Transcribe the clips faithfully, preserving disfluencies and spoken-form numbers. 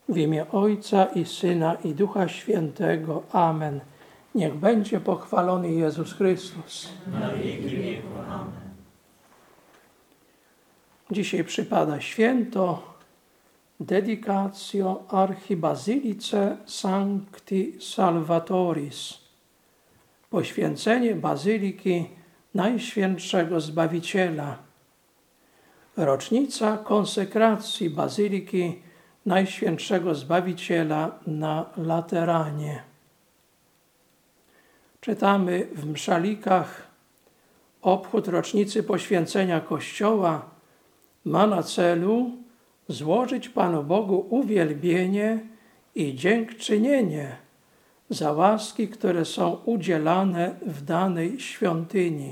W imię Ojca i Syna i Ducha Świętego. Amen. Niech będzie pochwalony Jezus Chrystus. Na wieki wieków. Amen. Dzisiaj przypada święto Dedicatio Archibasilice Sancti Salvatoris. Poświęcenie Bazyliki Najświętszego Zbawiciela. Rocznica konsekracji Bazyliki Najświętszego Zbawiciela na Lateranie. Czytamy w mszalikach: obchód rocznicy poświęcenia Kościoła ma na celu złożyć Panu Bogu uwielbienie i dziękczynienie za łaski, które są udzielane w danej świątyni.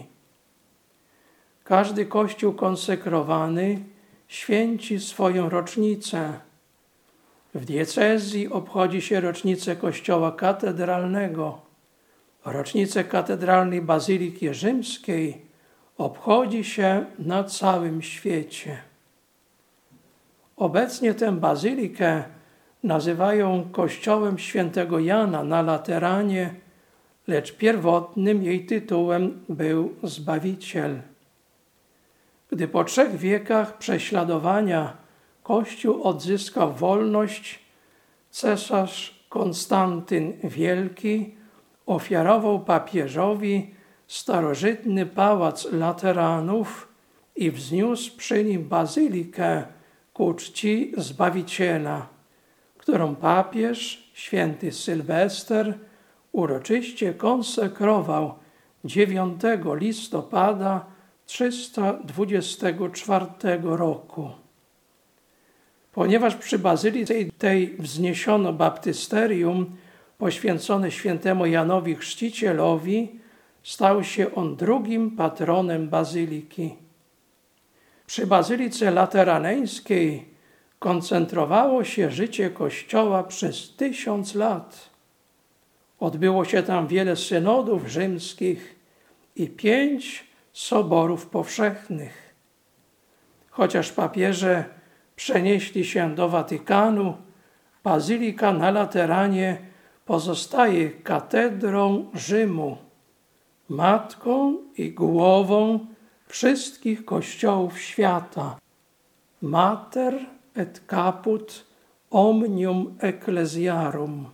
Każdy Kościół konsekrowany święci swoją rocznicę. W diecezji obchodzi się rocznicę Kościoła katedralnego. Rocznicę katedralnej Bazyliki Rzymskiej obchodzi się na całym świecie. Obecnie tę bazylikę nazywają Kościołem Świętego Jana na Lateranie, lecz pierwotnym jej tytułem był Zbawiciel. Gdy po trzech wiekach prześladowania Kościół odzyskał wolność, cesarz Konstantyn Wielki ofiarował papieżowi starożytny pałac Lateranów i wzniósł przy nim bazylikę ku czci Zbawiciela, którą papież święty Sylwester uroczyście konsekrował dziewiątego listopada trzysta dwudziestego czwartego roku. Ponieważ przy bazylice tej wzniesiono baptysterium poświęcone świętemu Janowi Chrzcicielowi, stał się on drugim patronem bazyliki. Przy bazylice lateraneńskiej koncentrowało się życie Kościoła przez tysiąc lat. Odbyło się tam wiele synodów rzymskich i pięć soborów powszechnych. Chociaż papieże przenieśli się do Watykanu, bazylika na Lateranie pozostaje katedrą Rzymu, matką i głową wszystkich kościołów świata. Mater et caput omnium ecclesiarum.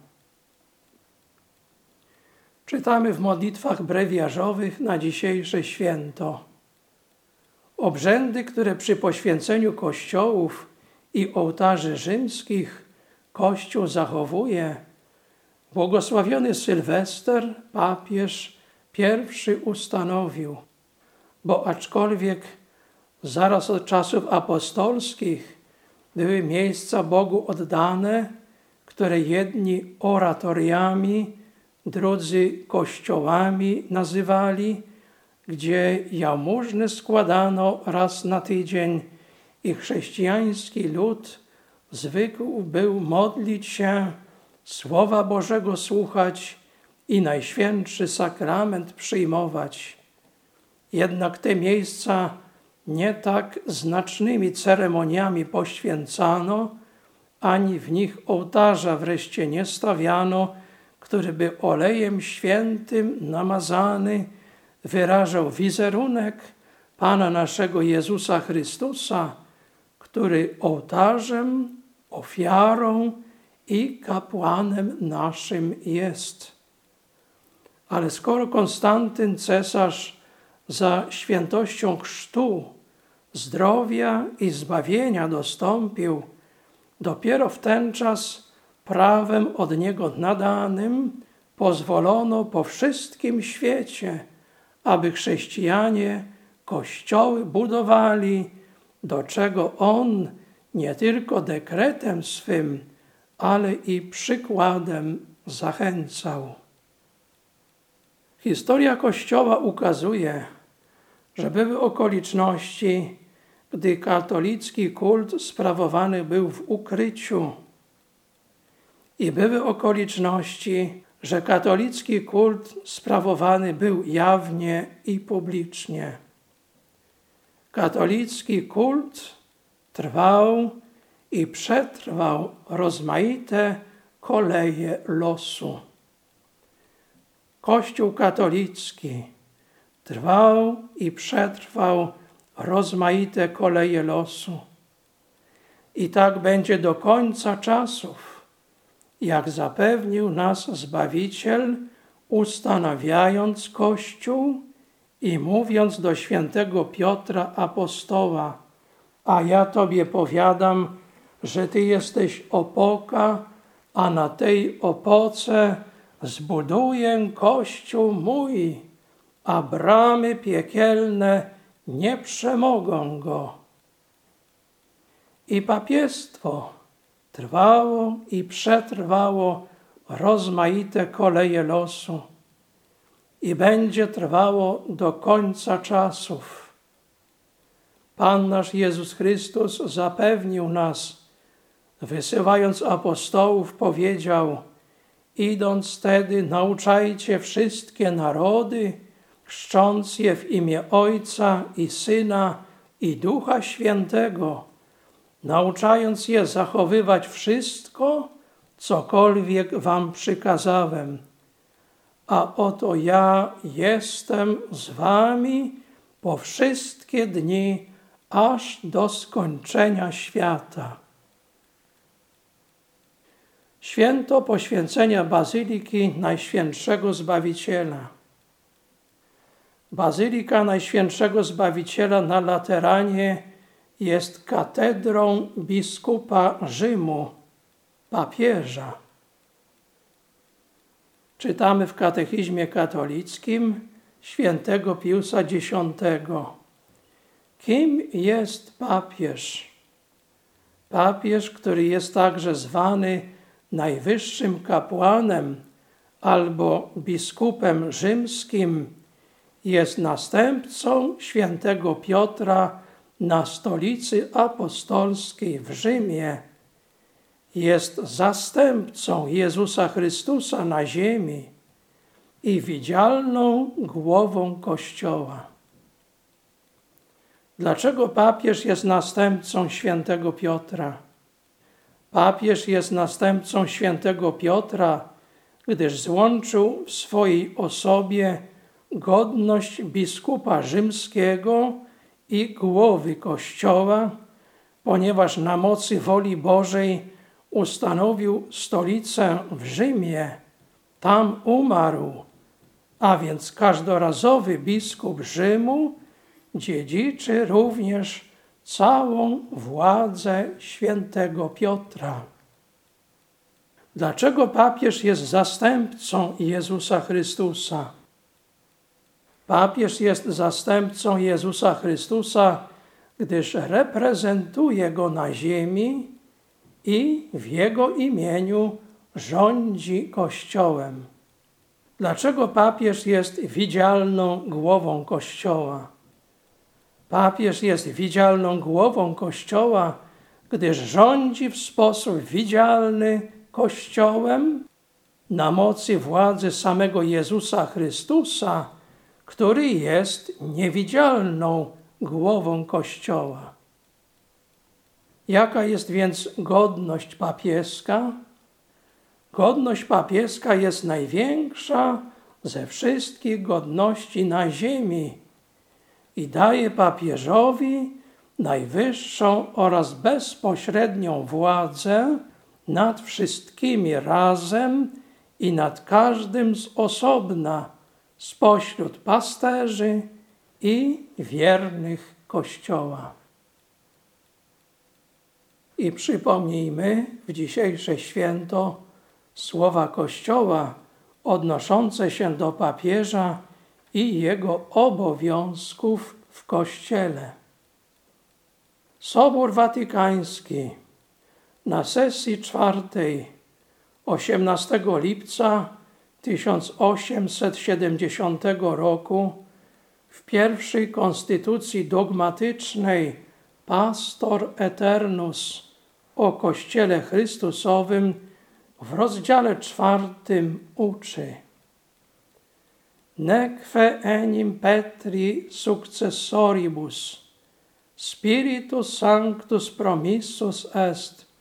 Czytamy w modlitwach brewiarzowych na dzisiejsze święto. Obrzędy, które przy poświęceniu kościołów i ołtarzy rzymskich Kościół zachowuje, błogosławiony Sylwester, papież, pierwszy ustanowił, bo aczkolwiek zaraz od czasów apostolskich były miejsca Bogu oddane, które jedni oratoriami, drudzy kościołami nazywali, gdzie jałmużny składano raz na tydzień i chrześcijański lud zwykł był modlić się, Słowa Bożego słuchać i Najświętszy Sakrament przyjmować. Jednak te miejsca nie tak znacznymi ceremoniami poświęcano, ani w nich ołtarza wreszcie nie stawiano, który by olejem świętym namazany wyrażał wizerunek Pana naszego Jezusa Chrystusa, który ołtarzem, ofiarą i kapłanem naszym jest. Ale skoro Konstantyn cesarz za świętością chrztu, zdrowia i zbawienia dostąpił, dopiero w ten czas prawem od niego nadanym pozwolono po wszystkim świecie, aby chrześcijanie kościoły budowali, do czego on nie tylko dekretem swym, ale i przykładem zachęcał. Historia Kościoła ukazuje, że były okoliczności, gdy katolicki kult sprawowany był w ukryciu, i były okoliczności, że katolicki kult sprawowany był jawnie i publicznie. Katolicki kult trwał i przetrwał rozmaite koleje losu. Kościół katolicki trwał i przetrwał rozmaite koleje losu. I tak będzie do końca czasów, jak zapewnił nas Zbawiciel, ustanawiając Kościół i mówiąc do świętego Piotra apostoła: a ja Tobie powiadam, że Ty jesteś opoka, a na tej opoce zbuduję Kościół mój, a bramy piekielne nie przemogą go. I papiestwo trwało i przetrwało rozmaite koleje losu i będzie trwało do końca czasów. Pan nasz Jezus Chrystus zapewnił nas, wysyłając apostołów, powiedział: idąc tedy, nauczajcie wszystkie narody, chrzcząc je w imię Ojca i Syna i Ducha Świętego, nauczając je zachowywać wszystko, cokolwiek wam przykazałem. A oto ja jestem z wami po wszystkie dni, aż do skończenia świata. Święto poświęcenia Bazyliki Najświętszego Zbawiciela. Bazylika Najświętszego Zbawiciela na Lateranie jest katedrą biskupa Rzymu, papieża. Czytamy w katechizmie katolickim świętego Piusa X. Kim jest papież? Papież, który jest także zwany najwyższym kapłanem albo biskupem rzymskim, jest następcą świętego Piotra na stolicy apostolskiej w Rzymie. Jest zastępcą Jezusa Chrystusa na ziemi i widzialną głową Kościoła. Dlaczego papież jest następcą świętego Piotra? Papież jest następcą świętego Piotra, gdyż złączył w swojej osobie godność biskupa rzymskiego i głowy Kościoła, ponieważ na mocy woli Bożej ustanowił stolicę w Rzymie, tam umarł, a więc każdorazowy biskup Rzymu dziedziczy również całą władzę świętego Piotra. Dlaczego papież jest zastępcą Jezusa Chrystusa? Papież jest zastępcą Jezusa Chrystusa, gdyż reprezentuje Go na ziemi i w Jego imieniu rządzi Kościołem. Dlaczego papież jest widzialną głową Kościoła? Papież jest widzialną głową Kościoła, gdyż rządzi w sposób widzialny Kościołem na mocy władzy samego Jezusa Chrystusa, który jest niewidzialną głową Kościoła. Jaka jest więc godność papieska? Godność papieska jest największa ze wszystkich godności na ziemi i daje papieżowi najwyższą oraz bezpośrednią władzę nad wszystkimi razem i nad każdym z osobna spośród pasterzy i wiernych Kościoła. I przypomnijmy w dzisiejsze święto słowa Kościoła odnoszące się do papieża i jego obowiązków w Kościele. Sobór Watykański na sesji czwartej osiemnastego lipca tysiąc osiemset siedemdziesiątego roku w pierwszej konstytucji dogmatycznej Pastor Eternus o Kościele Chrystusowym w rozdziale czwartym uczy: Neque enim Petri successoribus Spiritus Sanctus promissus est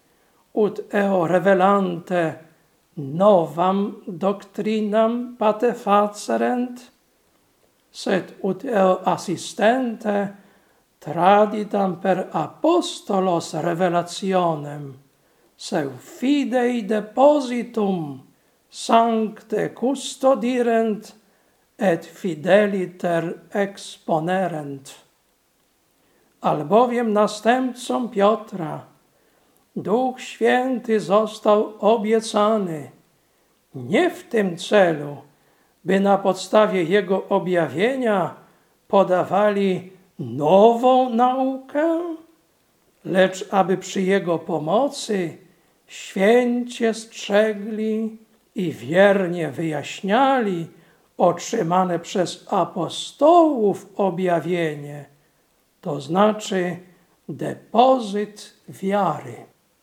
ut eo revelante novam doctrinam pate facerent, sed ut eo assistente traditam per apostolos revelationem, seu fidei depositum sancte custodirent et fideliter exponerent. Albowiem następcom Piotra Duch Święty został obiecany nie w tym celu, by na podstawie Jego objawienia podawali nową naukę, lecz aby przy Jego pomocy święcie strzegli i wiernie wyjaśniali otrzymane przez apostołów objawienie, to znaczy depozyt wiary.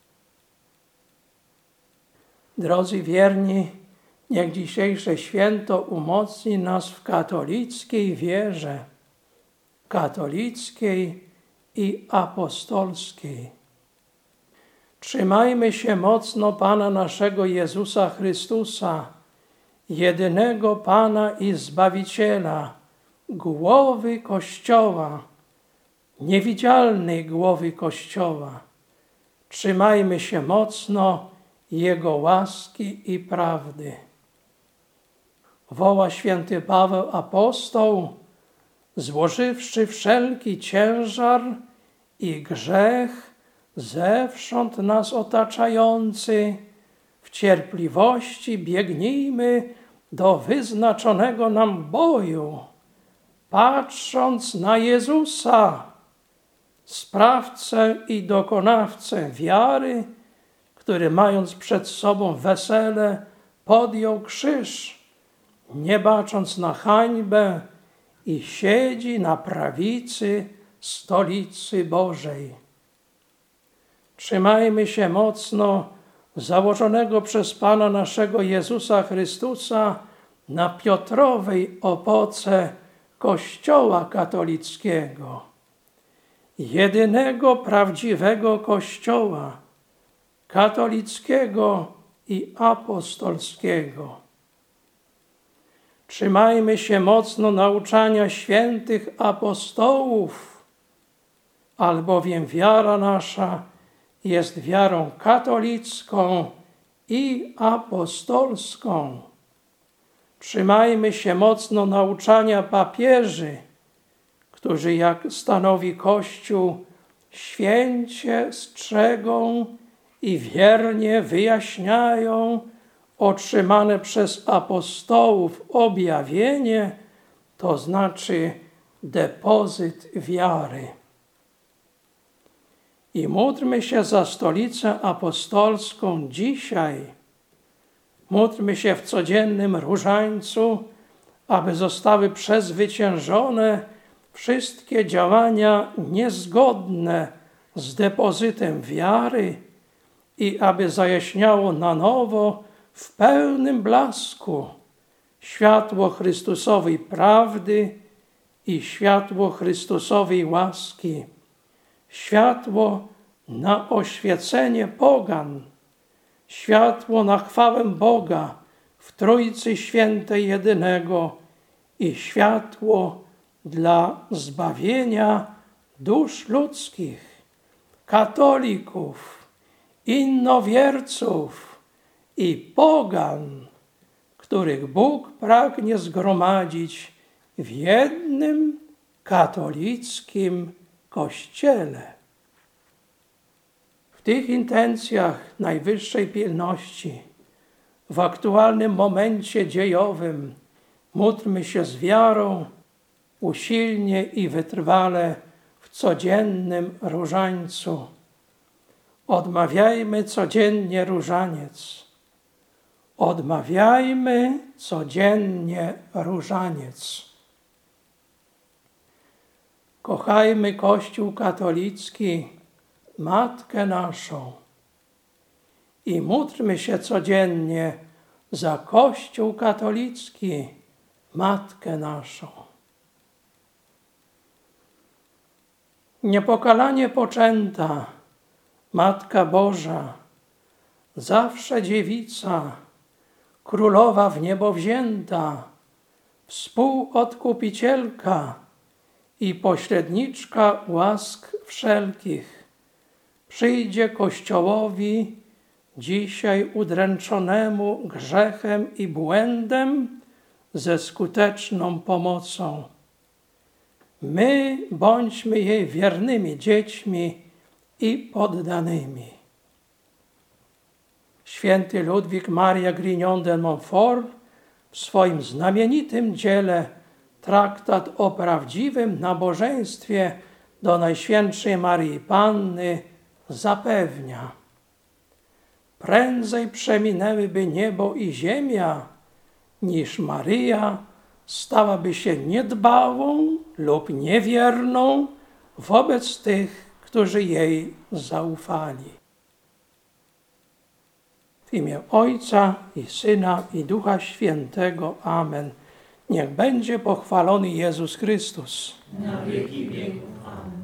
Drodzy wierni, niech dzisiejsze święto umocni nas w katolickiej wierze, katolickiej i apostolskiej. Trzymajmy się mocno Pana naszego Jezusa Chrystusa, jedynego Pana i Zbawiciela, głowy Kościoła, niewidzialnej głowy Kościoła. Trzymajmy się mocno Jego łaski i prawdy. Woła święty Paweł apostoł, złożywszy wszelki ciężar i grzech zewsząd nas otaczający, w cierpliwości biegnijmy do wyznaczonego nam boju, patrząc na Jezusa, sprawcę i dokonawcę wiary, który mając przed sobą wesele podjął krzyż, nie bacząc na hańbę, i siedzi na prawicy stolicy Bożej. Trzymajmy się mocno założonego przez Pana naszego Jezusa Chrystusa na Piotrowej opoce Kościoła katolickiego, jedynego prawdziwego Kościoła katolickiego i apostolskiego. Trzymajmy się mocno nauczania świętych apostołów, albowiem wiara nasza jest wiarą katolicką i apostolską. Trzymajmy się mocno nauczania papieży, którzy, jak stanowi Kościół, święcie strzegą i wiernie wyjaśniają otrzymane przez apostołów objawienie, to znaczy depozyt wiary. I módlmy się za Stolicę Apostolską dzisiaj. Módlmy się w codziennym różańcu, aby zostały przezwyciężone wszystkie działania niezgodne z depozytem wiary i aby zajaśniało na nowo w pełnym blasku światło Chrystusowej prawdy i światło Chrystusowej łaski, światło na oświecenie pogan, światło na chwałę Boga w Trójcy Świętej jedynego i światło dla zbawienia dusz ludzkich, katolików, innowierców i pogan, których Bóg pragnie zgromadzić w jednym katolickim Kościele. W tych intencjach najwyższej pilności, w aktualnym momencie dziejowym, módlmy się z wiarą, usilnie i wytrwale w codziennym różańcu. Odmawiajmy codziennie różaniec. Odmawiajmy codziennie różaniec. Kochajmy Kościół katolicki, Matkę naszą, i módlmy się codziennie za Kościół katolicki, Matkę naszą. Niepokalanie poczęta Matka Boża, zawsze dziewica, królowa w niebo wzięta, współodkupicielka i pośredniczka łask wszelkich, przyjdzie Kościołowi dzisiaj udręczonemu grzechem i błędem ze skuteczną pomocą. My bądźmy jej wiernymi dziećmi i poddanymi. Święty Ludwik Maria Grignon de Montfort w swoim znamienitym dziele Traktat o prawdziwym nabożeństwie do Najświętszej Maryi Panny zapewnia: prędzej przeminęłyby niebo i ziemia, niż Maryja stałaby się niedbałą lub niewierną wobec tych, którzy jej zaufali. W imię Ojca i Syna i Ducha Świętego. Amen. Niech będzie pochwalony Jezus Chrystus. Na wieki wieków. Amen.